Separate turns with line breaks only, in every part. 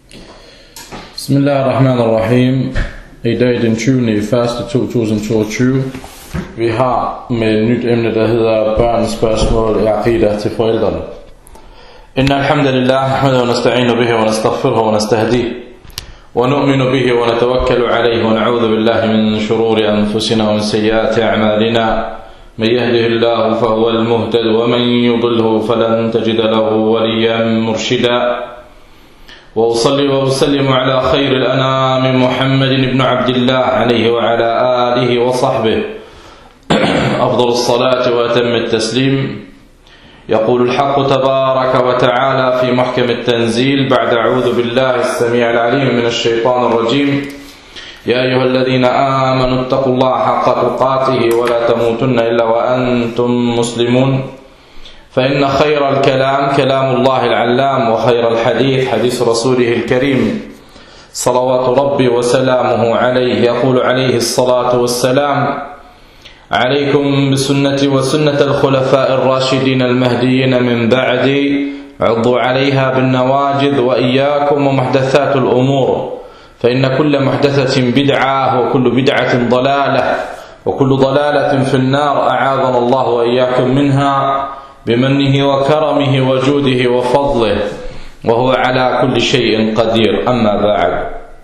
Bismillahirrahmanirrahim. I dag den 20.1.2022. Vi har med et nyt emne, der hedder børns spørgsmål i aqida til forældrene. Inna alhamdulillah, nahmaduhu wa nasta'inu bihi wa nastaghfiruhu wa nastahdihi wa nu'minu bihi wa natawakkalu alayhi wa na'udhu billahi min shururi anfusina wa min sayyiati a'malina. من يهده الله فهو المهتد ومن يضله فلن تجد له وليا مرشدا وأصلي وأسلم على خير الأنام محمد بن عبد الله عليه وعلى آله وصحبه أفضل الصلاة وأتم التسليم. يقول الحق تبارك وتعالى في محكم التنزيل بعد أعوذ بالله السميع العليم من الشيطان الرجيم. يا أيها الذين آمنوا اتقوا الله حق تقاته ولا تموتن إلا وأنتم مسلمون فإن خير الكلام كلام الله العلام وخير الحديث حديث رسوله الكريم صلوات ربي وسلامه عليه. يقول عليه الصلاة والسلام: عليكم بسنتي وسنة الخلفاء الراشدين المهديين من بعدي عضوا عليها بالنواجذ وإياكم ومحدثات الأمور فإن كل محدثة بدعة وكل بدعة ضلالة وكل ضلالة في النار أعاذنا الله وإياكم منها بمنه وكرمه وجوده وفضله وهو على كل شيء قدير. أما بعد.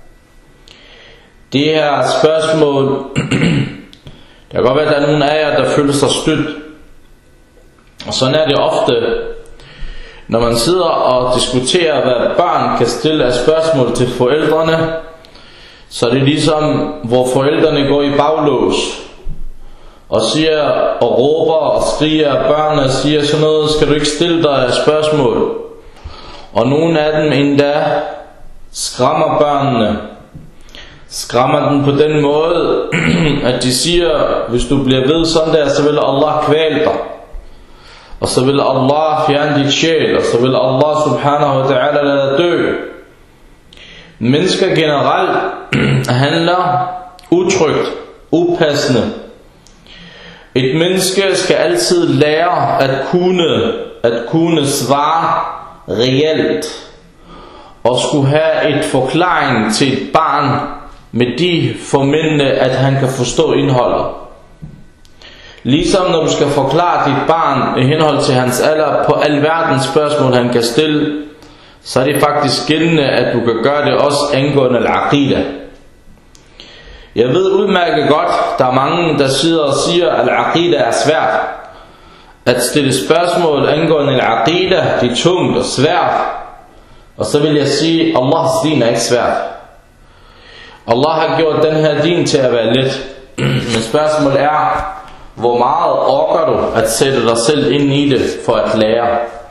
Det her spørgsmål, der kan godt være, at der er nogle af jer, der føler sig stødt. Og sådan er det ofte, når man sidder og diskuterer, hvad børn kan stille af spørgsmål til forældrene, så er det ligesom, hvor forældrene går i baglås og siger og råber og skriger af børnene og siger sådan noget: skal du ikke stille dig af spørgsmål? Og nogle af dem endda skræmmer børnene. Skræmmer den på den måde, at de siger: hvis du bliver ved sådan der, så vil Allah kvæle dig. Og så vil Allah fjerne dit sjæl, og så vil Allah subhanahu wa ta'ala lade dig dø. Mennesker generelt handler utrygt, upassende. Et menneske skal altid lære at kunne svare reelt, og skulle have et forklaring til et barn med de formændende, at han kan forstå indholdet. Ligesom når du skal forklare dit barn i henhold til hans alder på alverdens spørgsmål han kan stille, så er det faktisk gældende, at du kan gøre det også angående al-aqida. Jeg ved udmærket godt, der er mange, der sidder og siger, at al-aqida er svært. At stille spørgsmål angående al-aqida, det er tungt og svært. Og så vil jeg sige, Allahs din er ikke svært. Allah har gjort den her din til at være let. Men spørgsmålet er, hvor meget orker du at sætte dig selv ind i det for at lære?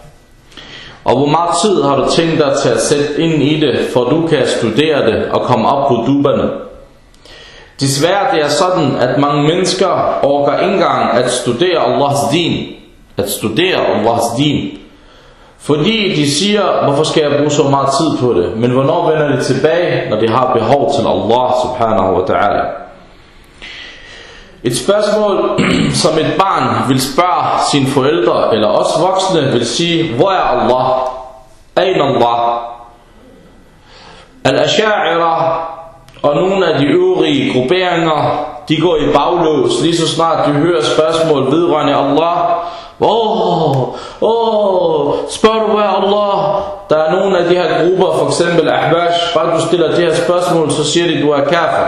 Og hvor meget tid har du tænkt dig til at sætte ind i det, for du kan studere det og komme op på duberne? Desværre det er sådan, at mange mennesker orker ikke engang at studere Allahs din. At studere Allahs din. Fordi de siger, hvorfor skal jeg bruge så meget tid på det? Men hvornår vender det tilbage, når de har behov til Allah subhanahu wa ta'ala? Et spørgsmål, som et barn vil spørge sine forældre, eller os voksne vil sige: hvor er Allah? Ain Allah? Al-Asha'ira og nogle af de øvrige grupperinger, de går i baglås, lige så snart de hører spørgsmål vedrørende Allah. Spørger du, hvor er Allah? Der er nogle af de her grupper, for eksempel Ahbash, bare du stiller det her spørgsmål, så siger de, du er kafir.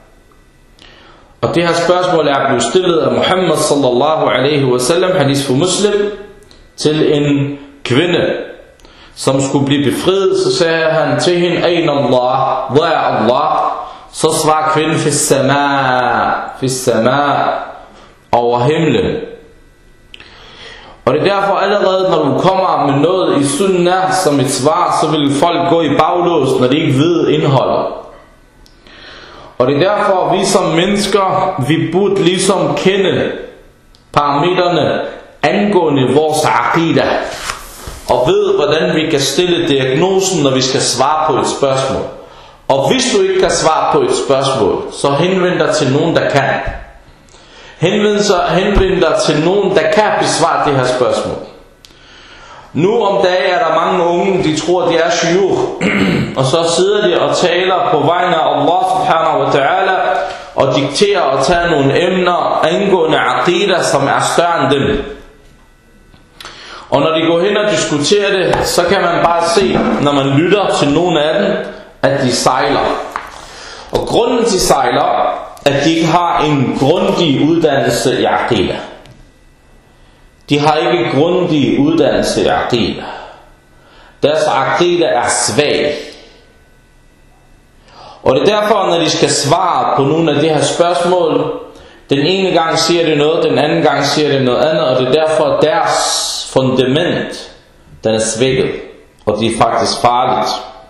Og det her spørgsmål er blevet stillet af Muhammad sallallahu alaihi wasallam, hadith for Muslim, til en kvinde, som skulle blive befriet. Så sagde han til hende: Ain Allah? Hvor er Allah? Så svarer kvinden: Fis sama, over himlen. Og det er derfor allerede, når du kommer med noget i sunnah som et svar, så vil folk gå i baglås, når de ikke ved indholdet. Og det er derfor, vi som mennesker, vi burde ligesom kende parametrene angående vores aqida, og ved, hvordan vi kan stille diagnosen, når vi skal svare på et spørgsmål. Og hvis du ikke kan svare på et spørgsmål, så henvend dig til nogen, der kan. Henvend dig til nogen, der kan besvare det her spørgsmål. Nu om dagen er der mange unge, de tror, de er shuyukh, og så sidder de og taler på vegne af Allah subhanahu wa ta'ala, og dikterer og tager nogle emner angående aqida, som er større end dem. Og når de går hen og diskuterer det, så kan man bare se, når man lytter til nogle af dem, at de sejler. Og grunden til sejler, at de ikke har en grundig uddannelse i aqida. De har ikke grundig uddannelse i aqida. Deres aqida er svag. Og det er derfor, når de skal svare på nogle af de her spørgsmål, den ene gang siger det noget, den anden gang siger det noget andet, og det er derfor, deres fundament, den er svækket, og det er faktisk farligt.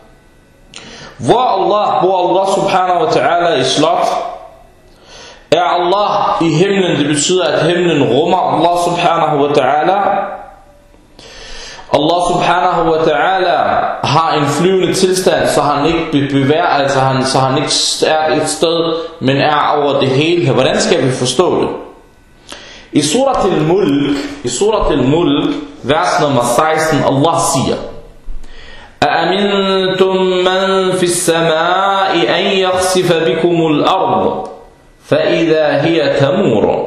Hvor Allah subhanahu wa ta'ala i slot, er Allah i himlen, det betyder, at himlen rummer Allah subhanahu wa ta'ala. Allah subhanahu wa ta'ala har en flyvende tilstand, så han ikke bevæger, altså så han ikke er et sted, men er over det hele. Hvordan skal vi forstå det? I surat al-Mulk, vers nummer 16, Allah siger: أَأَمِنْتُمْ مَنْ فِي السَّمَاءِ أَنْ يَخْسِفَ بِكُمُ الْأَرْضِ فَإِذَا هِيَ تَمُورٌ.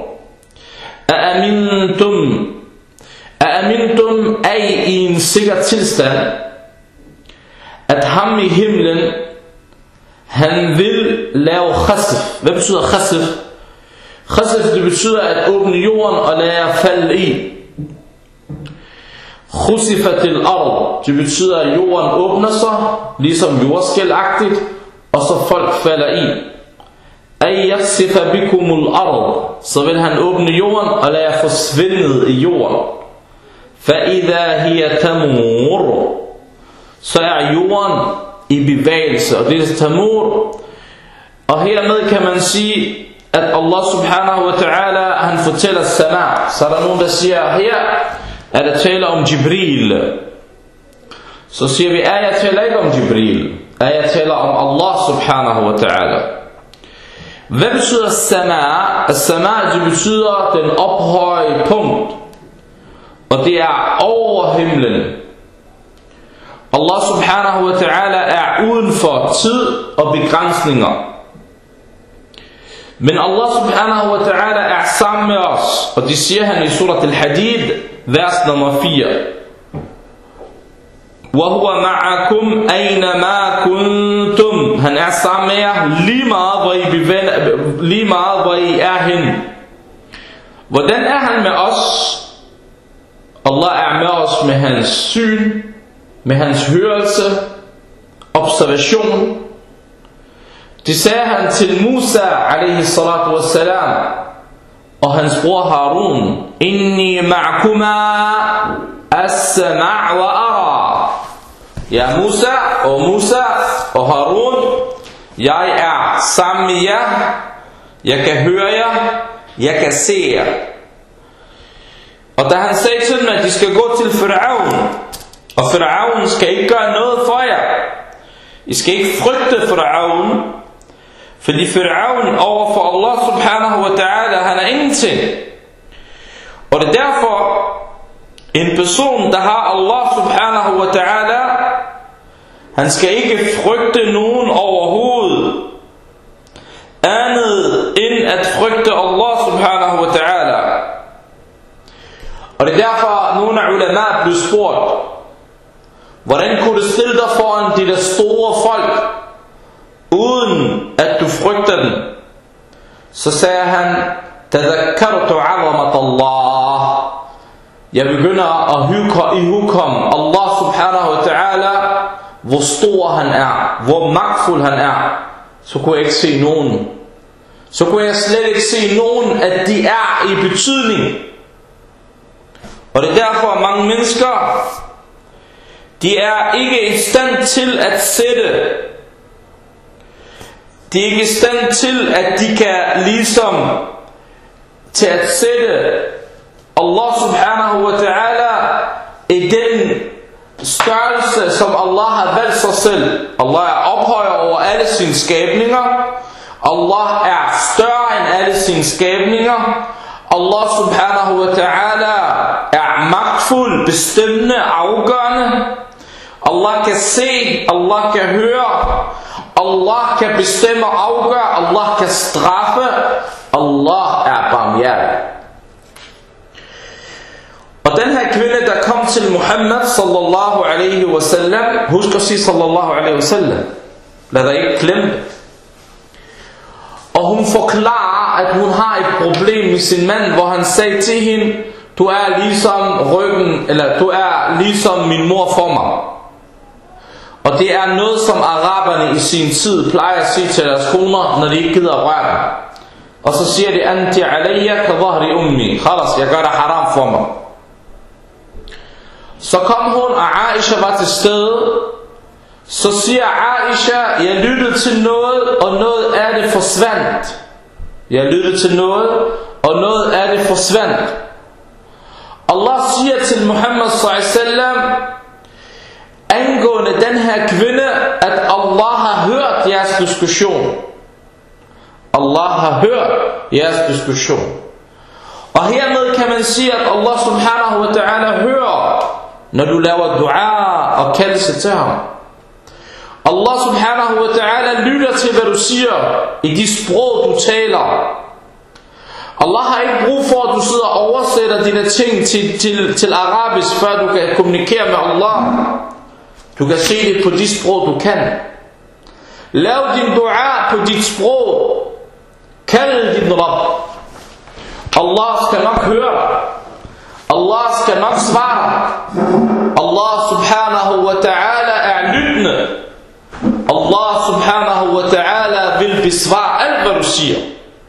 أَأَمِنْتُمْ er i en sikker tilstand, at ham i himlen, han vil lave khasf. Hvad betyder khasf? Khasf, det betyder at åbne jorden og lade jer falde i. Khusifatil ard, det betyder at jorden åbner sig, ligesom jordskælvagtigt, og så folk falder i. Ay yakhsifa bikumul ard, så vil han åbne jorden og lade jer forsvinde i jorden. Fa idha hiya tamur, så er jorden i bevægelse, og det er tamur. Og hermed kan man sige, at Allah subhanahu wa ta'ala, han fortæller sama. Så er der nogen, der siger, her er der tale om Jibril. Så siger vi, jeg taler ikke om Jibril, jeg taler om Allah subhanahu wa ta'ala. Hvad betyder sama? Sama, det betyder den ophøjede punkt, og det er over himlen. Allah subhanahu wa ta'ala er uden for tid og begrænsninger. Men Allah subhanahu wa ta'ala er sammen med os, og det siger han i surat al-Hadid, vers nummer 4. وَهُوَ مَعَكُمْ أَيْنَمَا كُنْتُمْ, han er sammen med jer lige meget hvor I er henne. Hvordan er han med os? Allah er med os med hans syn, med hans hørelse, observation. Det sagde han til Musa alaihi salatu wassalam og hans bror Harun: Inni ma'kuma as-sama' wa ara. Ja, Musa og Harun, jeg er sammen med jer, jeg kan høre jer, jeg kan se jer. Og da han sagde til dem, at de skal gå til Fir'aun, og Fir'aun skal ikke gøre noget for jer, I skal ikke frygte Fir'aun, fordi Fir'aun overfor Allah subhanahu wa ta'ala, han er ingenting. Og det er derfor, en person, der har Allah subhanahu wa ta'ala, han skal ikke frygte nogen overhovedet, andet end at frygte Allah subhanahu wa ta'ala. Og det er derfor, nogle af ulama blev spurgt, hvordan kunne du stille dig foran de der store folk, uden at du frygter dem? Så sagde han, tadhakkartu 'azamat Allah. Jeg begynder at ihukomme Allah subhanahu wa ta'ala, hvor stor han er, hvor magtfuld han er. Så kunne jeg ikke se nogen. Så kunne jeg slet ikke se nogen, at de er i betydning. Og det er derfor, at mange mennesker, de er ikke i stand til at sætte. De er ikke i stand til, at de kan ligesom til at sætte Allah subhanahu wa ta'ala i den størrelse, som Allah har valgt sig selv. Allah er ophøjet over alle sine skabninger. Allah er større end alle sine skabninger. Allah subhanahu wa ta'ala er magtfuld, bestemmende, afgørende. Allah kan se, Allah kan høre, Allah kan bestemme og afgøre, Allah kan straffe, Allah er barmhjertig. Og den her kvinde, der kom til Muhammad sallallahu alaihi wasallam, husk at sige sallallahu alaihi wasallam, lad dig ikke glemme det. Og hun forklarer, at hun har et problem med sin mand, hvor han sagde til hende, du er ligesom ryggen, eller du er ligesom min mor for mig. Og det er noget, som araberne i sin tid plejer at sige til deres koner, når de ikke gider at røre dem. Og så siger de, anti alayya ka dhahri ummi, khalas, jeg gør det haram for mig. Så kom hun, og Aisha var til stede. Så siger Aisha, jeg lyttede til noget, og noget af det forsvandt. Jeg lyttede til noget, og noget af det forsvandt. Allah siger til Muhammad sallallahu alaihi wasallam, angående den her kvinde, at Allah har hørt jeres diskussion. Allah har hørt jeres diskussion. Og hermed kan man sige, at Allah subhanahu wa ta'ala hører, når du laver dua og kaldelse til ham. Allah subhanahu wa ta'ala lytter til, hvad du siger i de sprog, du taler. Allah har ikke brug for, at du sidder og oversætter dine ting til arabisk, før du kan kommunikere med Allah. Du kan se det på de sprog, du kan. Lav din dua på dit sprog. Kald din Rabb. Allah skal nok høre. Allah skal nok svare. Allah subhanahu wa ta'ala er lyttende. Allah subhanahu wa ta'ala vil besvare alt, hvad du siger.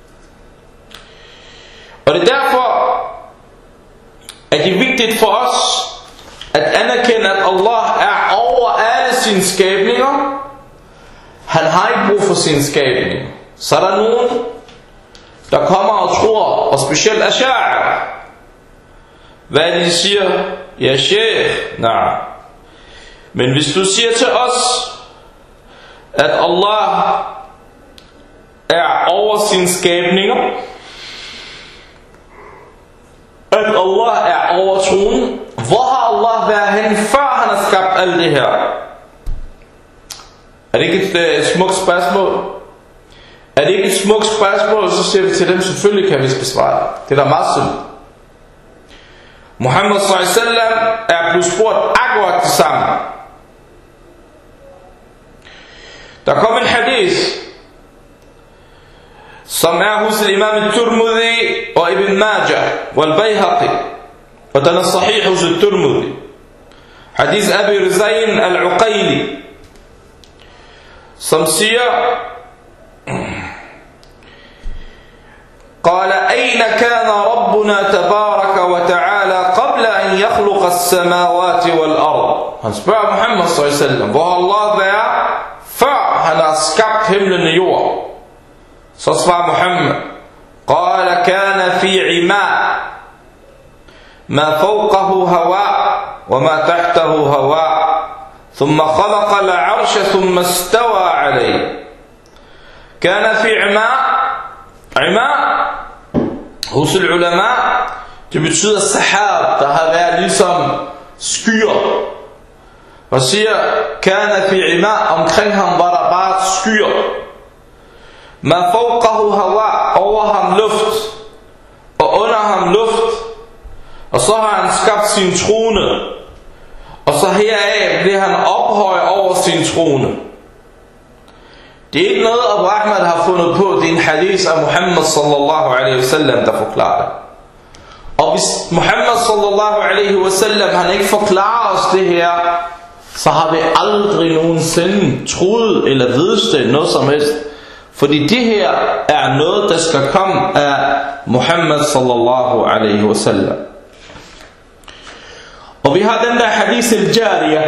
Og det er derfor, at det er vigtigt for os at anerkende, at Allah er over alle sine skabninger. Han har ikke brug for sine skabninger. Så er der nogen, der kommer og tror, og specielt Ash'ari, hvad de siger, ja sheikh, nej. Men hvis du siger til os, at Allah er over sine skabninger, at Allah er over tronen, hvor har Allah været hen, før han har skabt alt det her? Er det ikke et smukt spørgsmål? Er det ikke et smukt spørgsmål, så siger vi til dem, selvfølgelig kan vi besvare det. Det er da meget simpelt. Muhammad sallallahu alaihi wasallam er blevet spurgt akkurat det samme. Der kom en hadith, som er hos imam al-Tirmidhi og Ibn Majah og al-Bayhaqi, og den er sahih hos al-Tirmidhi. Hadith Abi Rizayn al-Uqayli, som siger, قال أين كان ربنا تبارك وتعالى قبل أن يخلق السماوات والأرض. Han spørger Muhammad sallallahu alaihi wasallam, hvor Allah var, før han har skabt himlen og jorden. Så svarer Muhammad, قال كان في عماء ما فوقه هواء وما تحته هواء ثم خلق العرش ثم استوى عليه. كان في عماء hos ulama, det betyder sahab, der har været ligesom skyer. Og siger, kana fi ima, omkring ham var der bare skyer. Ma fawqahu hawa, over ham luft, og under ham luft. Og så har han skabt sin trone, og så heraf bliver han ophøjet over sin trone. Det er ikke noget, Abu Ahmad har fundet på. Det er en hadith af Muhammad sallallahu alaihi wasallam, der forklarer det. Og hvis Muhammad sallallahu alaihi wasallam, han ikke forklarer os det her, så har vi aldrig nogensinde troet eller vidst noget som helst. Fordi det her er noget, der skal komme af Muhammad sallallahu alaihi wasallam. Og vi har den der hadith al-Jariyah.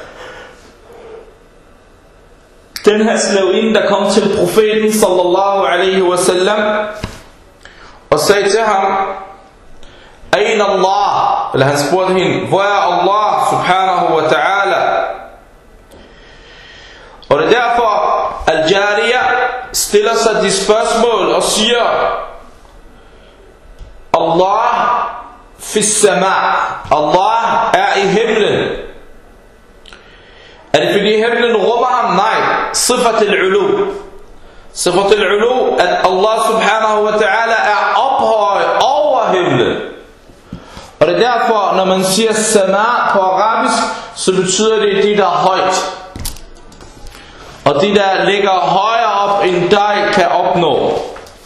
Den her slavinde, der kom til profeten sallallahu alaihi wasallam og sagde til ham, Aina Allah, eller han spurgte hende, hvor er Allah subhanahu wa ta'ala? Og det er derfor, al-Jariyah stiller sig de spørgsmål og siger, Allah fi sama. Allah er i himlen. Er det fordi himlen rummer ham? Nej. Sifat al-ulu. Sifat al-ulu, at Allah subhanahu wa ta'ala er ophøjet over himlen. Og det er derfor, når man siger sama på arabisk, så betyder det de der er højt. Og de der ligger højere op end dig kan opnå.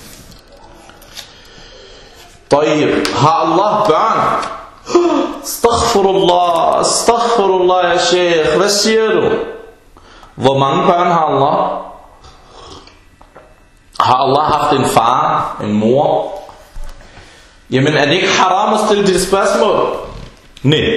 طيب, har Allah børn? Astaghfirullah, astaghfirullah ya sheikh. Hvad siger du? Hvor mange børn har Allah? Har Allah haft en far, en mor? Jamen er det ikke haram at stille det spørgsmål? Nej.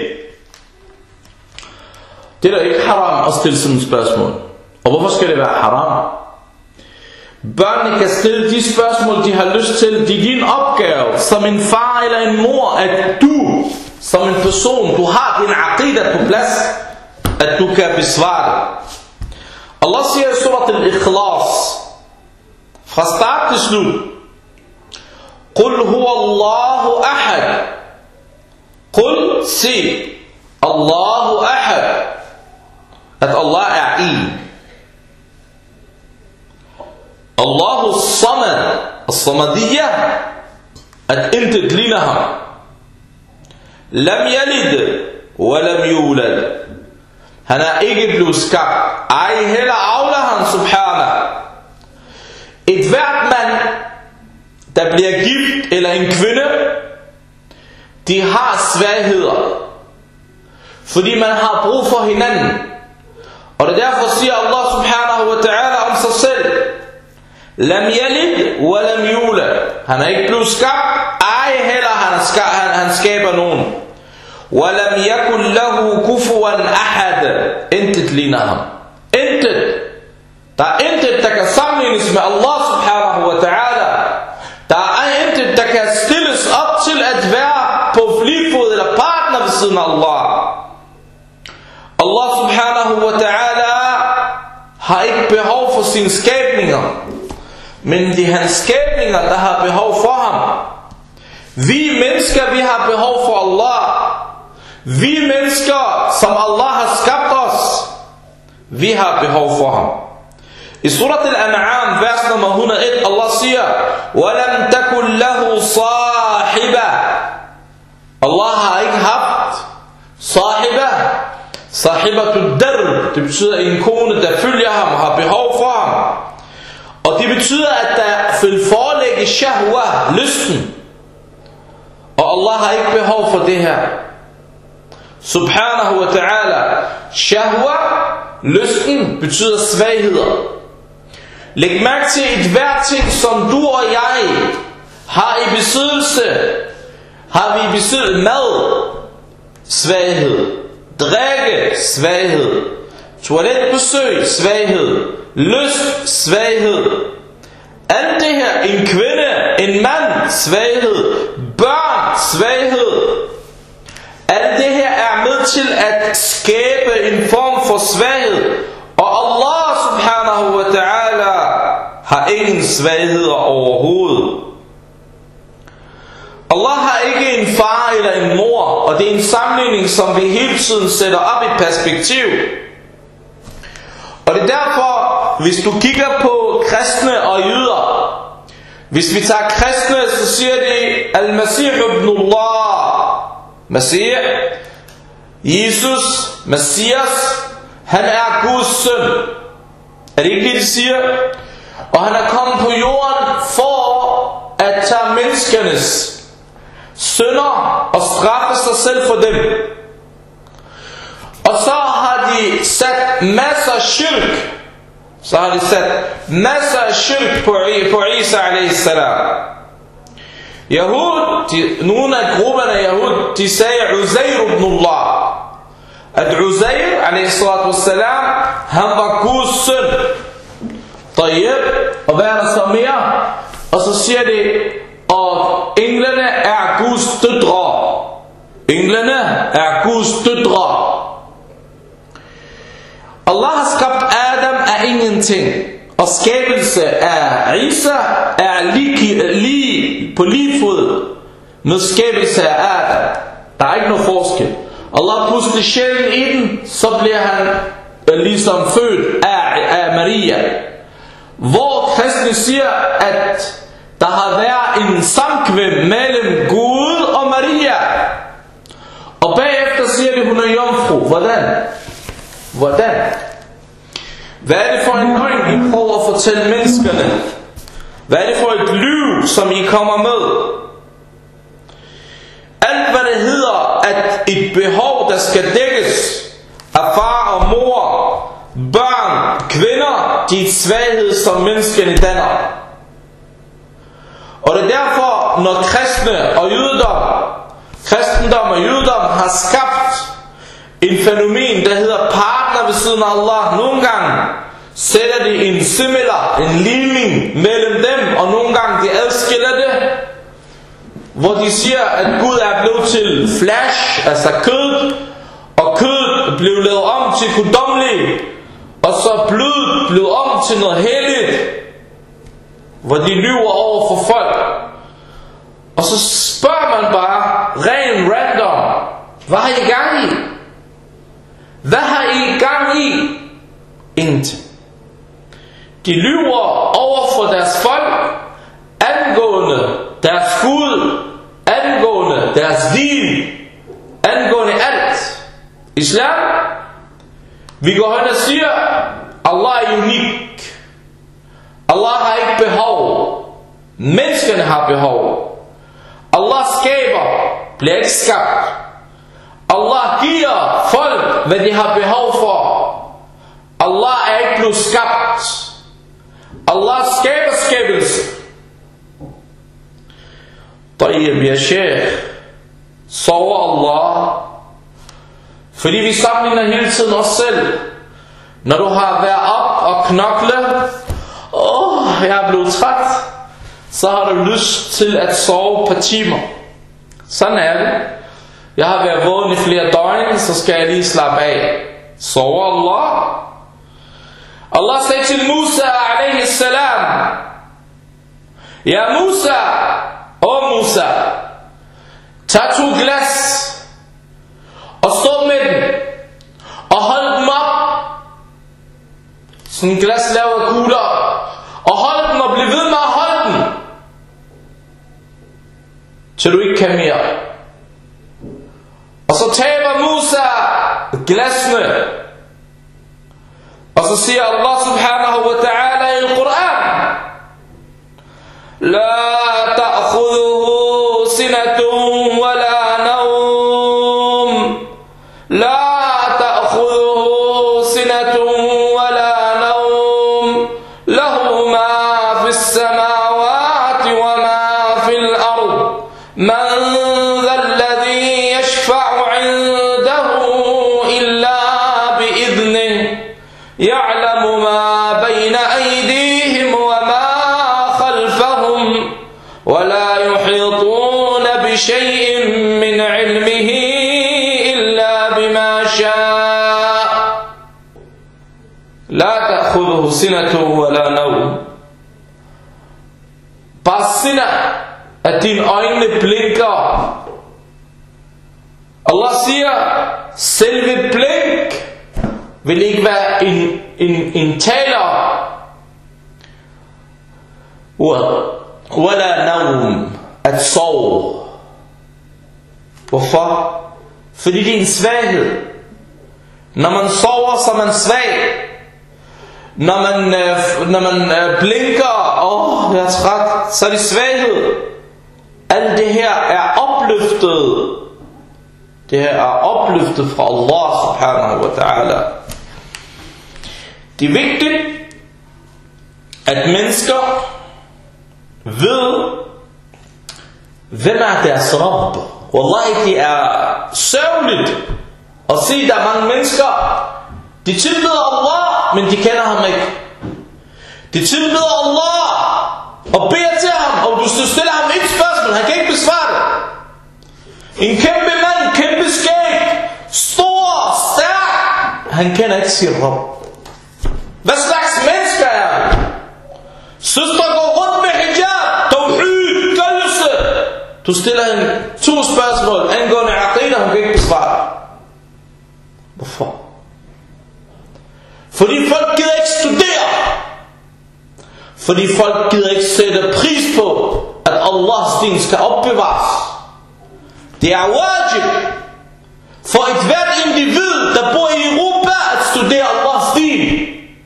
Det er da ikke haram at stille sådan et spørgsmål. Og hvorfor skal det være haram? Børnene kan stille de spørgsmål de har lyst til. Det er din opgave som en far eller en mor, at du som en person, du har din aqida på plads, at du kan besvare det. Allah siger i surat al-Ikhlas fra start til slut: Qul huwa Allahu ahad. Qul, sig, Allahu ahad, at Allah er en. Allahu samad, as-samadiyya, at intet ligner ham. Lam yalid wa lam yulad, han er ikke blevet skabt, ej heller afler han subhanahu. Et hvert mand, der bliver gift, eller en kvinde, de har svagheder, fordi man har brug for hinanden. Og det derfor siger Allah subhanahu wa ta'ala om sig selv: Lam yalid wa lam yulad, han er ikke blevet skabt, ej heller han skaber nogen. Wa lam yakul lahu kufuwan ahad, intet ligner ham. Intet. Der er intet, der kan sammenlignes med Allah subhanahu wa ta'ala. Der er intet, der kan stilles op til at være på lige fod eller partner ved siden af Allah. Allah subhanahu wa ta'ala har ikke behov for sine skabninger, men det er hans skabninger, der har behov for ham. Vi mennesker, vi har behov for Allah. Vi mennesker, som Allah har skabt os, vi har behov for ham. I surat al-An'am, vers nummer 101, Allah siger: وَلَمْ تَكُنْ لَهُ صَاحِبًا. Allah har ikke haft sahiba. Sahibatul darb, det betyder en kone, der følger ham og har behov for ham. Og det betyder, at der vil forelægge shahwa, lysten. Og Allah har ikke behov for det her. Subhanahu wa ta'ala. Shahwa, lysten, betyder svagheder. Læg mærke til et hvert ting, som du og jeg har i besiddelse. Har vi i besiddelse mad, svaghed. Drikke, svaghed. Toiletbesøg, svaghed. Lyst, svaghed. Alt det her, en kvinde, en mand, svaghed. Børn, svaghed. Alt det her er med til at skabe en form for svaghed. Og Allah subhanahu wa ta'ala har ingen svagheder overhovedet. Allah har ikke en far eller en mor, og det er en sammenligning, som vi hele tiden sætter op i perspektiv. Og det er derfor, hvis du kigger på kristne og jøder, hvis vi tager kristne, så siger de Al-Masih ibn Allah. Masih, Jesus, Messias, han er Guds søn. Er det ikke det, de siger? Og han er kommet på jorden for at tage menneskernes synder og straffe sig selv for dem. Og så har de sat masser af shirk. Så har de sat masser af shirk på Isa a.s. Yahud, nogle af grupperne af Yahud, de sagde Uzair ibn Allah. At Uzair a.s. han var Guds søn. Tayyib. Og hvad er der så mere? Og så siger de, og englene er Guds døtre. Englene er Guds døtre. Allah har skabt Adam af ingenting. Og skabelse af Isa er lige på lige fod med skabelse af Adam. Der er ikke nogen forskel. Allah puster sjælen i den, så bliver han ligesom født af Maria. Hvor kristne siger, at der har været en samkvem mellem Gud og Maria. Og bagefter siger de, hun er jomfru. Hvordan? Hvad er det for en løgn, I prøver at fortælle menneskerne? Hvad er det for et lyv, som I kommer med? Alt hvad det hedder, at et behov, der skal dækkes af far og mor, børn, kvinder, de er et svaghed, som menneskene danner. Og det er derfor, når kristendom og jødedom har skabt en fænomen, der hedder partner ved siden af Allah. Nogle gange sætter de en similar, en ligning mellem dem, og nogle gange de adskiller det, hvor de siger, at Gud er blevet til flesh, altså kød, og kød blev lavet om til guddommelig, og så blod blev om til noget helligt, hvor de lyver over for folk. Og så spørger man bare ren random, hvad har I gang i? Hvad har I gang i? Ingenting. De lyver over for deres folk, angående deres Gud, angående deres din, angående alt. Islam, vi går hen og siger, Allah er unik. Allah har ikke behov. Menneskene har behov. Allah skaber, bliver ikke skabt. Allah giver folk, hvad de har behov for. Allah er ikke blevet skabt. Allah skaber skabelse. Tayyib ya sheikh, sover Allah. Fordi vi sammenligner hele tiden os selv. Når du har været op og knokle, jeg er blevet træt, så har du lyst til at sove på timer. Sådan er det. Jeg har været vågen i flere døgn, så skal jeg lige slappe af. Sover Allah. Allah sagde til Musa alaihi salam, ja Musa, Musa, tag 2 glas og stå med den og hold dem op. Sådan en glas lavet af kugler. Og hold den og bliv ved med at holde den, til du ikke kan mere. Og så taber Musa glasene. Og så siger Allah subhanahu wa ta'ala i Al-Quran, La ta'khudhuhu sinatun wa la nawm. La ta'khudhuhu sinatun wa la nawm. Lahu ma fi as-samawati wa ma fi al-ard. Man dha alladhi yashfa'u 'indahu illa bi'idhnihi. يعلم ما بين أيديهم وما خلفهم ولا يحيطون بشيء من علمه إلا بما شاء لا تأخذه سنة ولا نوم. Bare sinne, at dine øjne blinker. Allah siger, selve blink vil ikke være en taler. Wala nawm, at sove. Hvorfor? Fordi det er en svaghed. Når man sover, så er man svag. Når man blinker, jeg er træt, så er det svaghed. Alt det her er opløftet. Det her er opløftet fra Allah subhanahu wa ta'ala. Det er vigtigt, at mennesker ved, hvem er deres Rabb. Wallahi, det er sørgeligt at se, der er mange mennesker, de tilbeder Allah, men de kender ham ikke. De tilbeder Allah og beder til ham, og du stiller ham et spørgsmål, han kan ikke besvare det. En kæmpe mand, kæmpe skæg, stor, stærk, han kender ikke sin Rabb. Hvad slags mennesker er han? Søster går rundt med hijab, tawhid, kaldelse. Du Du stiller hende 2 spørgsmål angående aqida, hun kan ikke besvare. Hvorfor? Fordi folk gider ikke studere. Fordi folk gider ikke sætte pris på, at Allahs din skal opbevares. Det er wajib for et hvert individ, der bor i Europa, at studere Allahs din.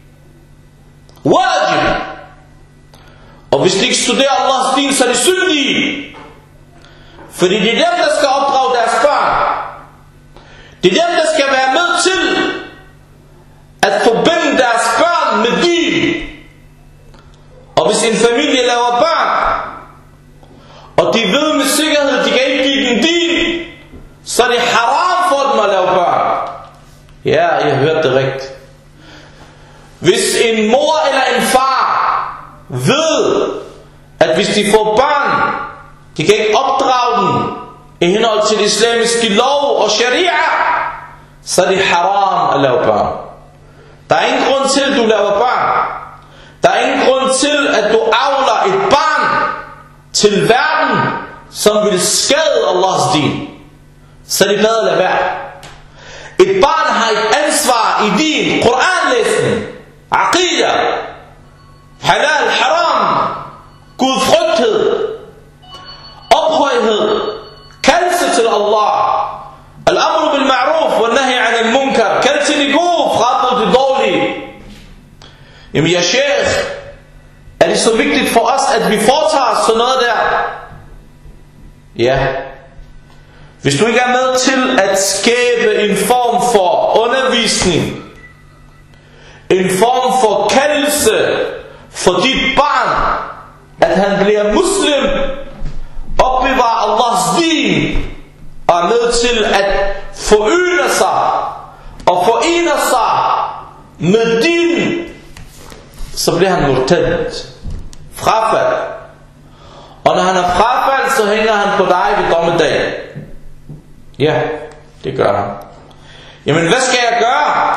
Wajib. Og hvis de ikke studerer Allahs din, så er de syndige. Fordi det er dem, der skal opdrage deres børn. Det er dem, der skal være med til at forbinde deres børn med din. Og hvis en familie laver børn, og de ved med sikkerhed, de kan ikke give den din, så er det haram for dem at lave børn. Ja, jeg hørte det rigtigt. Hvis en mor eller en far ved, at hvis de får børn, de kan ikke opdrage dem i henhold til det islamiske lov og sharia, så er det haram at lave børn. Der er ingen grund til, at du laver børn. Der er ingen grund til, at du avler et barn til verden, som vil skade Allahs din. Så er det bedre at lade være. Et barn har et ansvar i din, Koranlæsning, aqida, halal, haram, gudfrygthed, ophøjhed, kaldelse til Allah, al-amru bil ma'ruf wa nahi 'anil munkar, kald til det gode, fraråd det dårlige. Jamen ja, sheikh, er det så vigtigt for os, at vi foretager sådan noget der? Ja. Hvis du ikke er med til at skabe en form for undervisning, en form for kaldelse for dit barn, at han bliver muslim, opbevarer Allahs din, og er med til at forøge sig og forener sig med din, så bliver han murtad, frafald. Og når han er frafald, så hænger han på dig ved dommedagen. Ja, det gør han. Jamen hvad skal jeg gøre?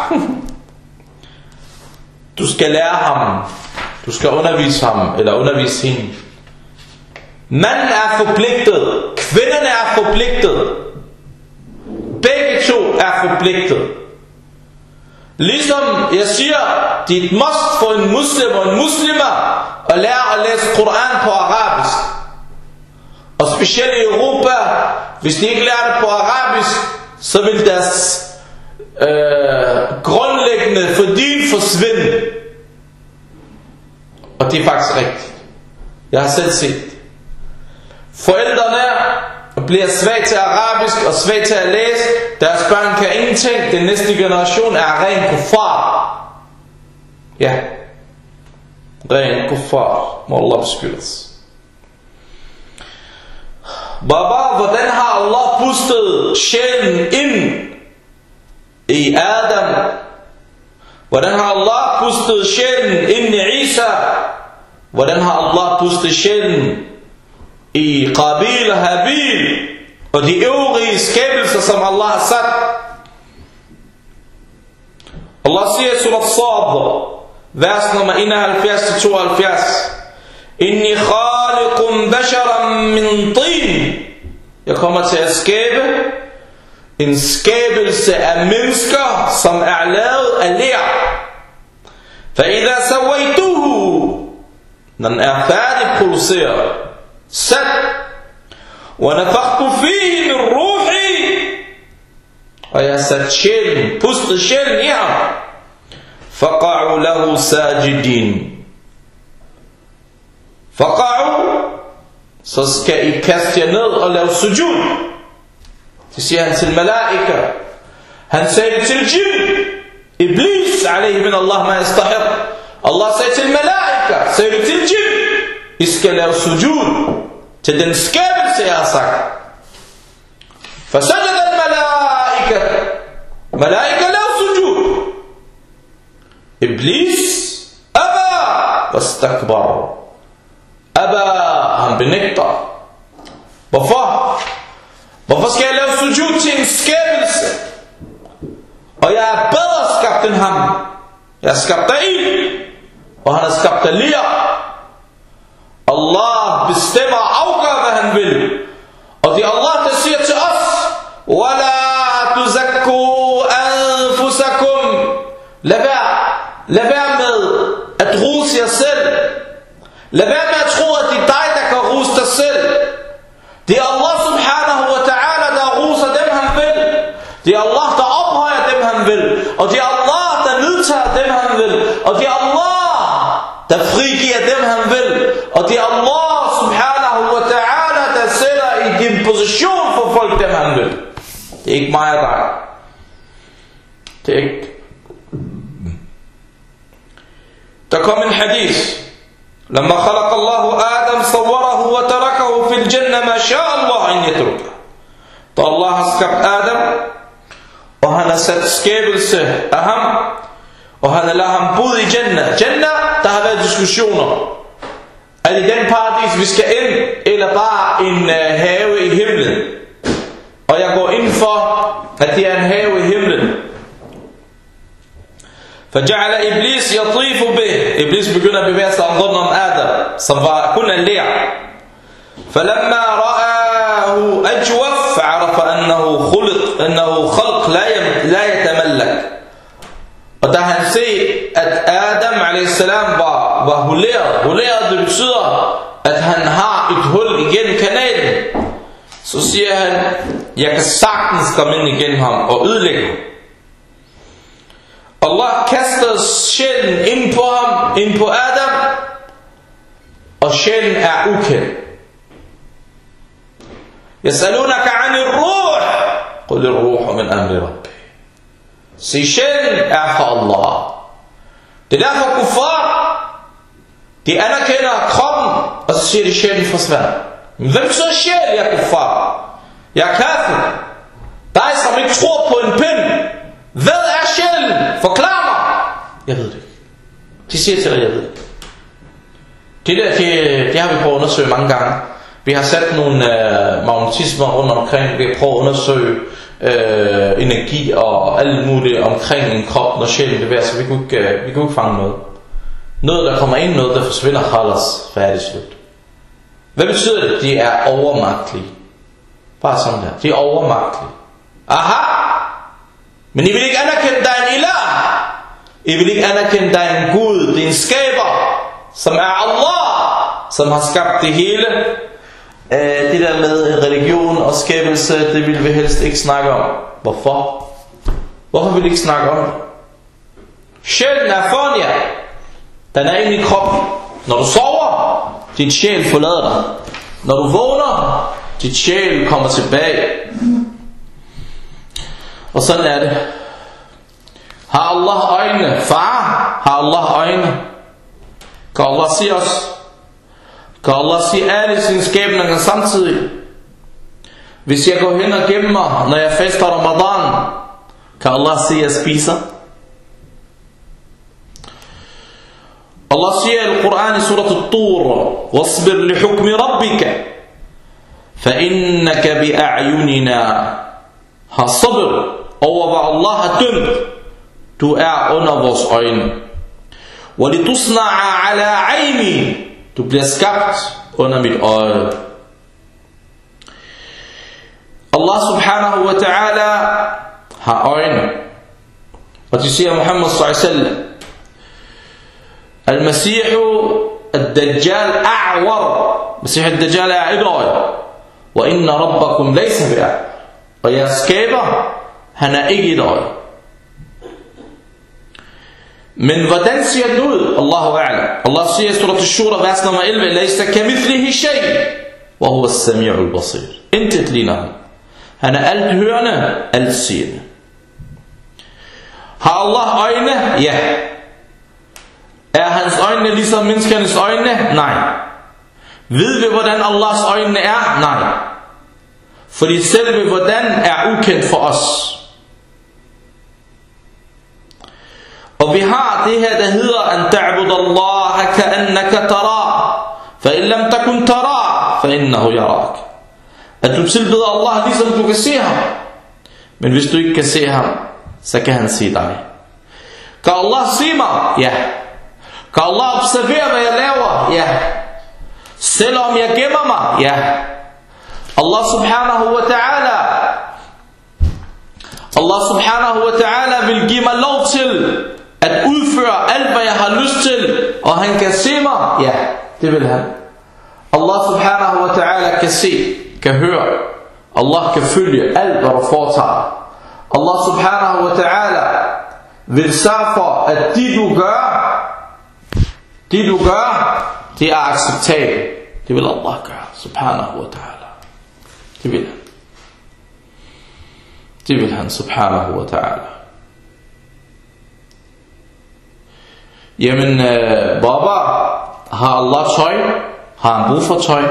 Du skal lære ham. Du skal undervise ham, eller undervise hende. Manden er forpligtet. Kvinderne er forpligtet. Begge to er forpligtet. Ligesom jeg siger, det er et must for en muslim og en muslimer at lære at læse Koran på arabisk. Og specielt i Europa, hvis de ikke lærer det på arabisk, så vil deres grundlæggende fordien forsvinde. Og det er faktisk rigtigt. Jeg har selv set. Forældrene bliver svag til arabisk og svag til at læse. Deres børn kan ingenting. Den næste generation er ren kuffar. Ja. Ren kuffar. Må Allah beskytte os. Baba, hvordan har Allah pustet sjælen ind i Adam? Hvordan har Allah pustet sjælen ind i Isa? Hvordan har Allah pustet sjælen i Qabil og Habil og de øvrige skabelser, som Allah har sat? Allah siger i surat Sad, vers nummer 71-72: Inni khaliqum basharan min tin. Jeg kommer til at skabe en skabelse af mennesker, som er lavet af ler. فَإِذَا سَوَيْتُهُ, når den er færdig produceret, sat, وَنَفَخْتُ فِيهِ مِنْ رُوحِي, og jeg har sat sjælen, pustet sjælen i ham, فَقَعُوا لَهُ سَاجِدِينَ, فَقَعُوا, så skal I kaste jer ned og lave sujud. Det siger han til malaika. Han sagde det til jinn, Iblis, alayhi min Allah ma yastahiq. Allah sagde til malaika, sagde det til jinn, I skal lave sujud til den skabelse, jeg har sagt. فَسَجَدَ الْمَلَائِكَةِ, malaika lavede sujud. Iblis, Aba, wastakbar. Aba, han benægter. Hvorfor? Hvorfor skal jeg lave sujud til en skabelse? Og jeg er bedre skabt end ham. Jeg er skabt af ild, og han er skabt af ler. Allah bestemmer og afgør, hvad han vil. jer selv. Lad være med at tro, at det er dig, der kan rose dig selv. Det er Allah subhanahu wa ta'ala, der roser dem, han vil. Det er Allah, der ophøjer dem, han vil. Og det er Allah, der nedtager dem, han vil. Og det er Allah, der frigiver dem, han vil. Og det er Allah subhanahu wa ta'ala, der sætter i din position for folk, dem han vil. Det er ikke mig og dig. Det er ikke. Der kom en hadith. لما خلق الله آدم صوره وتركه في الجنة ما شاء الله أن يتركه. Da Allah har skabt Adam, og han har sat skabelse af ham, og han har ladet ham bo i Jannah. Jannah, der har været diskussioner. Er det den paradis, vi skal ind, eller bare en have i himlen? Og jeg går ind for, at det er en have i himlen. فجعل إبليس يطيف به. Iblis begynder at bevæge sig rundt om Adam, som var kun en ler. فلما رآه أجوف عرف أنه خلق لا يتملك. Og da han ser, at Adam a.s. var huleret. Huleret, det betyder, at han har et hul igennem kanalen. Så siger han, jeg kan sagtens komme ind igennem ham og ødelægge ham. Allah kaster sjælen ind på ham, ind på Adam, og sjælen er ukendt. Yasalunaka 'anil ruh, qul ar-ruhu min amri rabbi. Så sjælen er for Allah. Det er derfor kuffar, de anerkender kroppen, og så siger de, sjælen forsvandt. Men hvem så sjæl, jeg er kuffar? Jeg er kafir. Dig, som ikke tror på en pind. Hvad er sjælen? Forklar mig. Jeg ved det ikke. De siger til dig, jeg ved det. Det har vi prøvet at undersøge mange gange. Vi har sat nogle magnetismer rundt omkring. Vi har prøvet at undersøge energi og alt muligt omkring en krop, når sjælen bevæger sig. Vi kunne ikke fange noget. Noget der kommer ind, noget der forsvinder, khalas, færdig slut. Hvad betyder det? De er overmagtelige. Bare sådan der. De er overmagtelige. Aha! Men I vil ikke anerkende dig en ilah. I vil ikke anerkende dig en Gud, din skaber, som er Allah, som har skabt det hele. Det der med religion og skabelse, det vil vi helst ikke snakke om. Hvorfor? Hvorfor vil vi ikke snakke om det? Sjælen er fonia. Den er inde i kroppen. Når du sover, dit sjæl forlader dig. Når du vågner, dit sjæl kommer tilbage. Og sådan er det. Har Allah øjne? Far, har Allah øjne? Kan Allah se os? Kan Allah se alle sine skæbninger samtidig? Hvis jeg går hen og gemmer mig, når jeg fester Ramadan, kan Allah se, at jeg spiser? Allah siger i Al-Quran i surat Al-Tur, وَاصْبِرْ لِحُكْمِ رَبِّكَ فَإِنَّكَ بِأَعْيُنِنَا. Har sabr over hvad Allah har dømt. Du er under vores øjne. وَلِتُصْنَعَ عَلَىٰ عَيْنِي. Du bliver skabt under mit øje. Allah subhanahu wa ta'ala har øjne. Og de siger Muhammad sallallahu alaihi wasallam, Al-Masih al-Dajjal a'war. Masih al-Dajjal er et øje. Wa inna rabbakum laysa bi'a. Og jeres skaber, han er ikke et øje. Men hvordan ser det ud? Allahu a'lam. Allah siger i surat Ash-Shura, vers nummer 11, Laysa kamithlihi shay, wa huwa as-sami'ul basir. Intet ligner ham. Han er alt hørende, alt seende. Har Allah øjne? Ja. Er hans øjne ligesom menneskernes øjne? Nej. Ved vi hvordan Allahs øjne er? Nej. Fordi selve hvordan er ukendt for os. Og vi har det her, der hedder an ta'bud Allah ka'annaka tara, fa in lam takun tara, fa innahu yarak. At du tilbeder Allah ligesom du kan se ham. Men hvis du ikke kan se ham, så kan han se dig. Kan Allah se mig? Ja. Kan Allah observere hvad jeg laver? Ja. Selvom jeg gemmer mig? Ja. Allah subhanahu wa ta'ala vil give mig lov til at udføre udføre alt hvad jeg har lyst til, og han kan se mig, ja, det vil han. Allah subhanahu wa ta'ala kan se, kan høre, Allah kan følge alt hvad du foretager. Allah subhanahu wa ta'ala vil sørge for at det du gør, det er acceptabelt. Det vil Allah gøre, subhanahu wa ta'ala. Det vil han. Det vil han, subhanahu wa ta'ala. Jamen, Baba, har Allah tøj? Har han brug for tøj?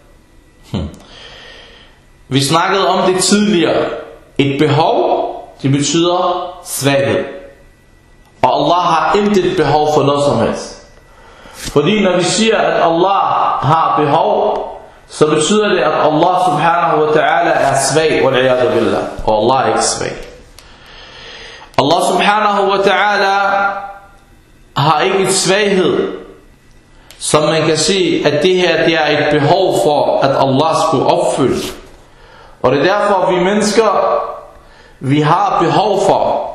Vi snakkede om det tidligere. Et behov, det betyder svaghed. Og Allah har intet behov for noget som helst. Fordi når vi siger, at Allah har behov, så betyder det, at Allah subhanahu wa ta'ala er svag, wal'iyadu billah. Og Allah er ikke svag. Allah subhanahu wa ta'ala har ikke et svaghed, som man kan sige, at det her det er et behov for, at Allah skulle opfylde. Og det er derfor, vi mennesker, vi har behov for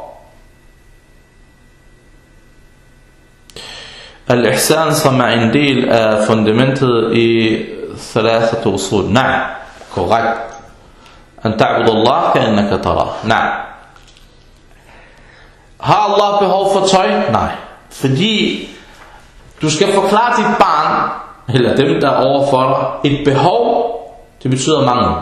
al-ihsan, som er en del af fundamentet i ثلاثة usul. Nej, korrekt. An ta'budu Allah ka'annaka tarah. Nej. Har Allah behov for tøj? Nej. Fordi du skal forklare dit barn, eller dem der er overfor dig, et behov, det betyder mangel.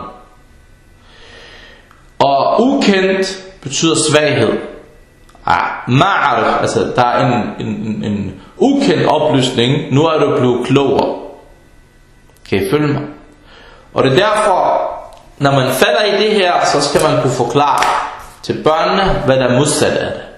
Og ukendt betyder svaghed. Ma'arif, altså der er en ukendt oplysning, nu er du blevet klogere. Kan I følge mig? Og det er derfor, når man falder i det her, så skal man kunne forklare til børnene, hvad der er modsat af det.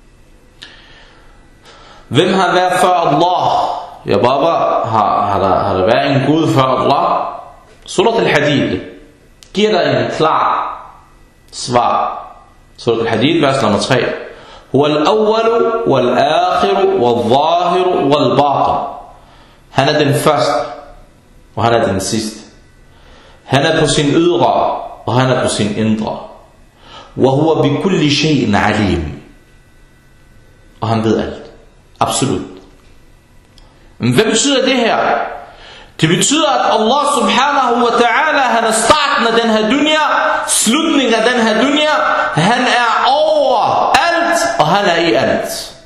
Hvem har været før Allah? Ja, Baba, har der været en Gud før Allah? Surat al-Hadid giver dig en klar svar. Surat al-Hadid, vers nummer 3. Huwa al-awwalu wal-akhiru wal-zahiru wal-batin. Han er den første, og han er den sidste. Han er på sin ydre, og han er på sin indre. Wa huwa bi kulli shay'in alim. Og han ved alt. Absolut. Men hvad betyder det her? Det betyder, at Allah subhanahu wa ta'ala, han er starten af den her dunya, slutningen af den her dunya, han er over alt, og han er i alt.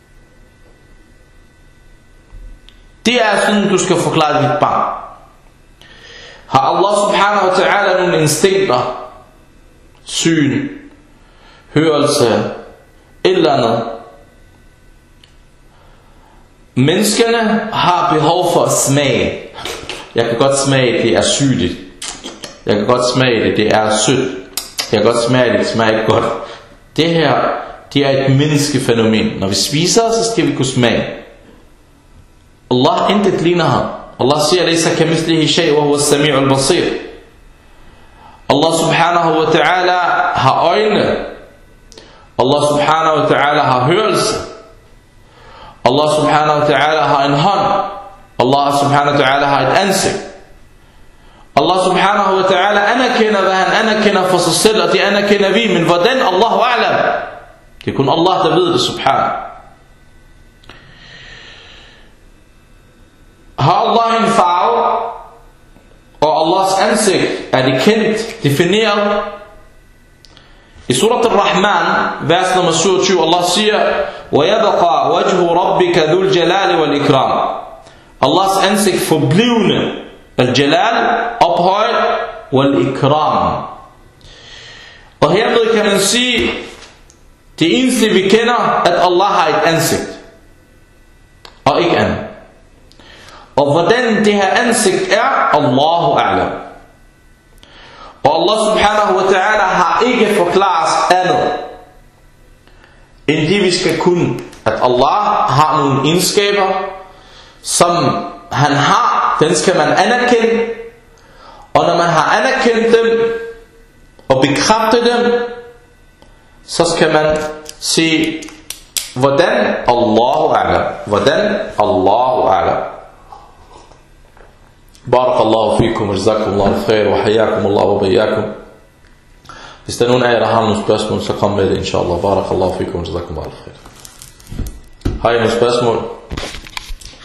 Det er sådan, du skal forklare dit barn. Har Allah subhanahu wa ta'ala nogle instinkter, syn, hørelse, eller andet? Menneskene har behov for at smage. Jeg kan godt smage, det er syrligt. Jeg kan godt smage det, det er sødt. Jeg kan godt smage det, det smager ikke godt. Det her, det er et menneskefænomen. Når vi spiser, så skal vi kunne smage. Allah intet ligner ham. Allah siger, Laysa kamithlihi shay wa huwa as-sami'u al-basir. Allah subhanahu wa ta'ala har øjne. Allah subhanahu wa ta'ala har hørelse. Allah subhanahu wa ta'ala har en hånd. Allah subhanahu wa ta'ala har et ansigt. Allah subhanahu wa ta'ala anerkender, hvad han anerkender for sig selv, og det anerkender vi, men hvordan? Allahu a'lam. Det er kun Allah, der ved det, subhanahu. Har Allah en farve, og Allahs ansigt er det kendt, defineret? I surat al-Rahman, vers nummer 27, Allah siger, وَيَبَقَى وَجْهُ رَبِّكَ ذُو الْجَلَالِ وَالْإِكْرَامِ. Allahs ansigt forblivende, al-jalal, ophøjet, wal-ikram. Og hermed kan man sige, det eneste vi kender, at Allah har et ansigt, og ikke andet. Og hvordan det her ansigt er, Allahu a'lam. Og Allah subhanahu wa ta'ala har ikke forklaret andet, end det vi skal kunne, at Allah har nogle egenskaber, som han har, den skal man anerkende. Og når man har anerkendt dem, og bekræftet dem, så skal man se, hvordan Allahu a'lam. Hvordan Allahu a'lam. بارك الله فيكم وجزاكم الله الخير وحياكم الله وبياكم. Hvis der er nogen af jer, der har nogle spørgsmål, så kom med det, inshallah. بارك الله فيكم وجزاكم الله الخير. Har I nogle spørgsmål?